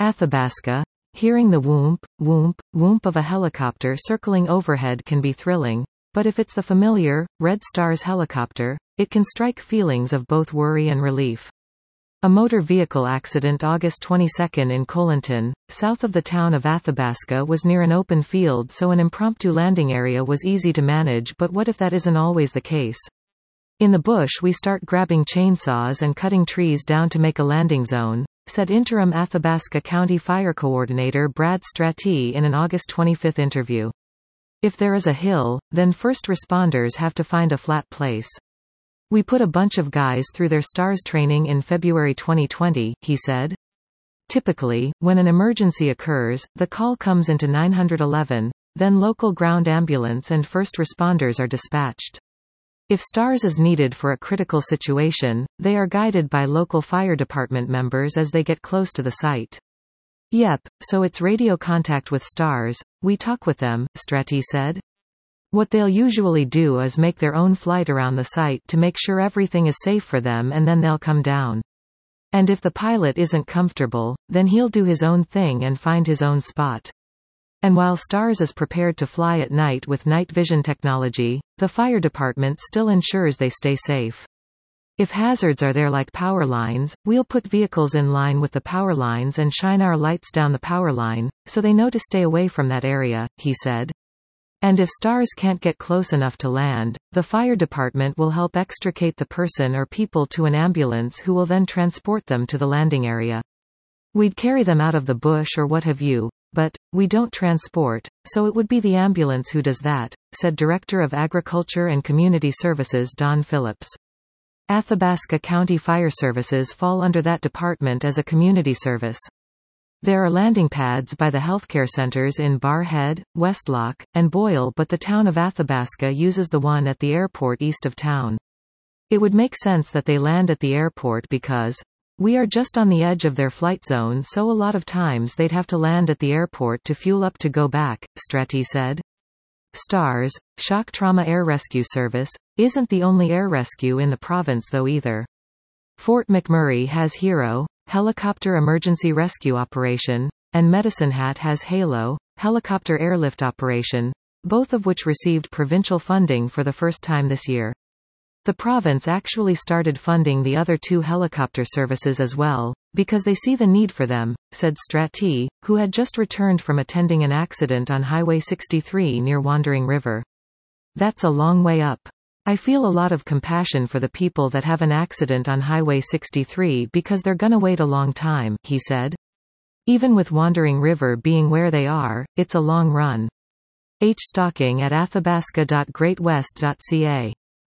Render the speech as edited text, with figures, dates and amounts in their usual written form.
Athabasca. Hearing the whoomp, whoomp, whoomp of a helicopter circling overhead can be thrilling, but if it's the familiar, Red Stars helicopter, it can strike feelings of both worry and relief. A motor vehicle accident August 22 in Colinton, south of the town of Athabasca, was near an open field, so an impromptu landing area was easy to manage. But what if that isn't always the case? In the bush we start grabbing chainsaws and cutting trees down to make a landing zone, said interim Athabasca County Fire Coordinator Brad Stratty in an August 25 interview. If there is a hill, then first responders have to find a flat place. We put a bunch of guys through their STARS training in February 2020, he said. Typically, when an emergency occurs, the call comes into 911, then local ground ambulance and first responders are dispatched. If STARS is needed for a critical situation, they are guided by local fire department members as they get close to the site. Yep, so it's radio contact with STARS, we talk with them, Stratty said. What they'll usually do is make their own flight around the site to make sure everything is safe for them, and then they'll come down. And if the pilot isn't comfortable, then he'll do his own thing and find his own spot. And while STARS is prepared to fly at night with night vision technology, the fire department still ensures they stay safe. If hazards are there like power lines, we'll put vehicles in line with the power lines and shine our lights down the power line, so they know to stay away from that area, he said. And if STARS can't get close enough to land, the fire department will help extricate the person or people to an ambulance who will then transport them to the landing area. We'd carry them out of the bush or what have you, but we don't transport, so it would be the ambulance who does that, said Director of Agriculture and Community Services Don Phillips. Athabasca County Fire Services fall under that department as a community service. There are landing pads by the healthcare centers in Bar Head, Westlock, and Boyle, but the town of Athabasca uses the one at the airport east of town. It would make sense that they land at the airport because we are just on the edge of their flight zone, so a lot of times they'd have to land at the airport to fuel up to go back, Stratty said. STARS, Shock Trauma Air Rescue Service, isn't the only air rescue in the province though either. Fort McMurray has HERO, Helicopter Emergency Rescue Operation, and Medicine Hat has HALO, Helicopter Airlift Operation, both of which received provincial funding for the first time this year. The province actually started funding the other two helicopter services as well, because they see the need for them, said Stratty, who had just returned from attending an accident on Highway 63 near Wandering River. That's a long way up. I feel a lot of compassion for the people that have an accident on Highway 63 because they're gonna wait a long time, he said. Even with Wandering River being where they are, it's a long run. Stocking at athabasca.greatwest.ca